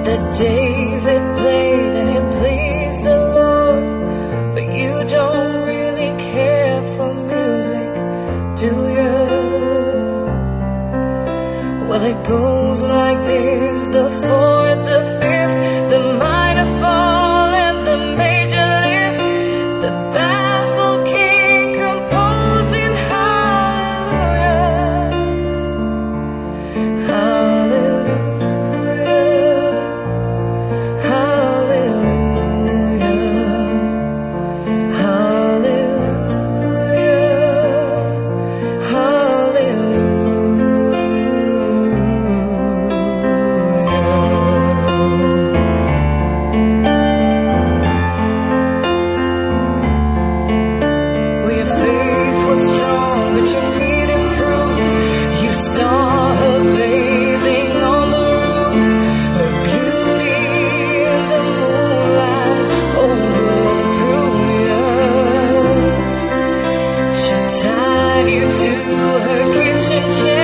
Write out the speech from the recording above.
that David played and it pleased the Lord. But you don't really care for music, do you? Well, it goes like this: the fourth, the fifth, the minor fall and the major lift, the baffled king composing hallelujah, hallelujah, hallelujah, hallelujah, hallelujah. Well, your faith was strong, but you needed proof. You saw her bathing on the roof, her beauty in the moonlight overthrew you. She tied you to her kitchen chair.